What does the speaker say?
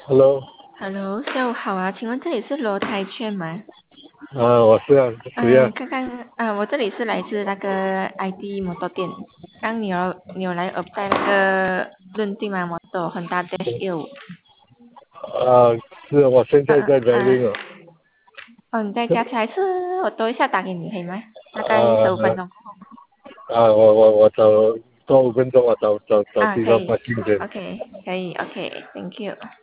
Hello， Hello，下午好啊，请问这里是罗台券吗？ 我是啊，谁呀？ 刚刚我这里是来自那个 ID 摩托店，刚你有来apply那个认定吗？摩托很大 dash 6 啊，是我现在在 driving 哦。 你在驾车还是我等一下打给你可以吗？大概啊 15分钟我找多5分钟，我找可以地方发进先。 ，OK，可以，OK，Thank you。